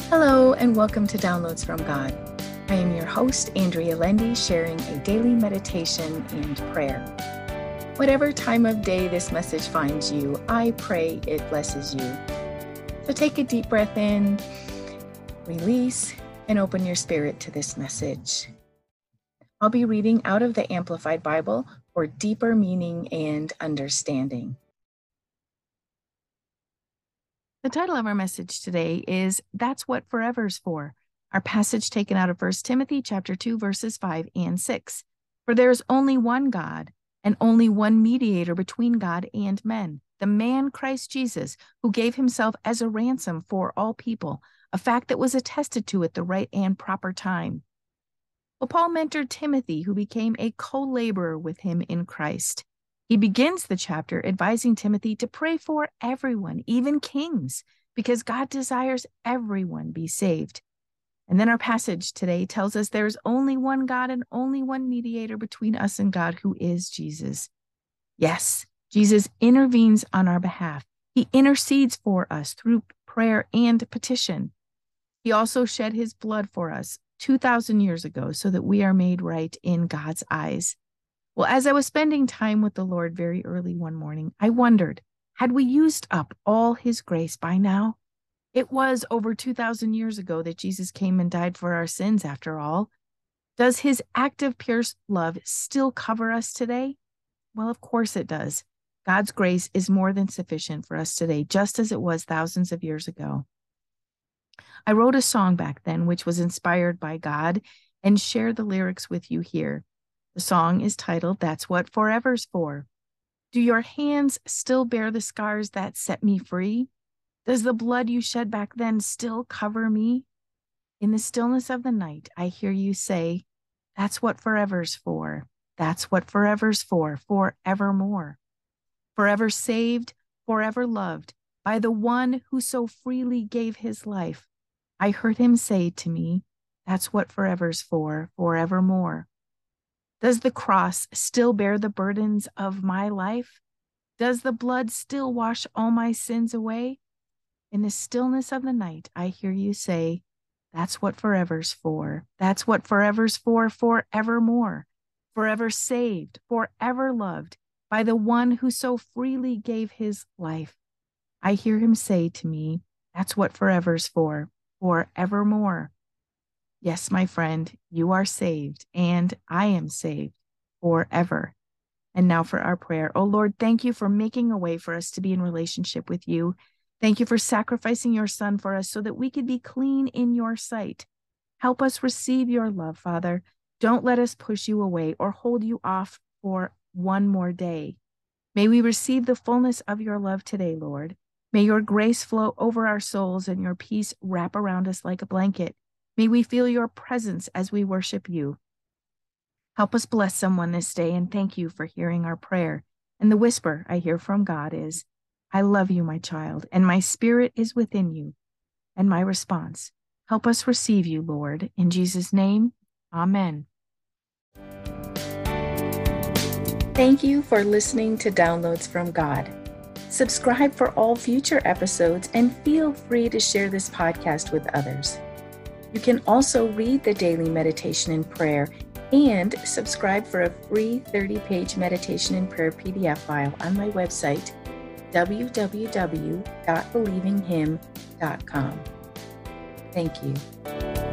Hello, and welcome to Downloads from God. I am your host, Andrea Lendy, sharing a daily meditation and prayer. Whatever time of day this message finds you, I pray it blesses you. So take a deep breath in, release, and open your spirit to this message. I'll be reading out of the Amplified Bible for deeper meaning and understanding. The title of our message today is That's What Forever's For. Our passage taken out of 1 Timothy chapter 2, verses 5 and 6. For there is only one God, and only one mediator between God and men, the man Christ Jesus, who gave himself as a ransom for all people, a fact that was attested to at the right and proper time. Well, Paul mentored Timothy, who became a co-laborer with him in Christ. He begins the chapter advising Timothy to pray for everyone, even kings, because God desires everyone be saved. And then our passage today tells us there's only one God and only one mediator between us and God, who is Jesus. Yes, Jesus intervenes on our behalf. He intercedes for us through prayer and petition. He also shed his blood for us 2,000 years ago so that we are made right in God's eyes. Well, as I was spending time with the Lord very early one morning, I wondered, had we used up all his grace by now? It was over 2,000 years ago that Jesus came and died for our sins, after all. Does his active, pure love still cover us today? Well, of course it does. God's grace is more than sufficient for us today, just as it was thousands of years ago. I wrote a song back then, which was inspired by God, and share the lyrics with you here. The song is titled, That's What Forever's For. Do your hands still bear the scars that set me free? Does the blood you shed back then still cover me? In the stillness of the night, I hear you say, that's what forever's for. That's what forever's for, forevermore. Forever saved, forever loved, by the one who so freely gave his life. I heard him say to me, that's what forever's for, forevermore. Does the cross still bear the burdens of my life? Does the blood still wash all my sins away? In the stillness of the night, I hear you say, that's what forever's for. That's what forever's for, forevermore. Forever saved, forever loved, by the one who so freely gave his life. I hear him say to me, that's what forever's for, forevermore. Yes, my friend, you are saved, and I am saved forever. And now for our prayer. Oh Lord, thank you for making a way for us to be in relationship with you. Thank you for sacrificing your Son for us so that we could be clean in your sight. Help us receive your love, Father. Don't let us push you away or hold you off for one more day. May we receive the fullness of your love today, Lord. May your grace flow over our souls and your peace wrap around us like a blanket. May we feel your presence as we worship you. Help us bless someone this day, and thank you for hearing our prayer. And the whisper I hear from God is, I love you, my child, and my spirit is within you. And my response, help us receive you, Lord. In Jesus' name, amen. Thank you for listening to Downloads from God. Subscribe for all future episodes and feel free to share this podcast with others. You can also read the daily meditation and prayer and subscribe for a free 30-page meditation and prayer PDF file on my website, www.believinghim.com. Thank you.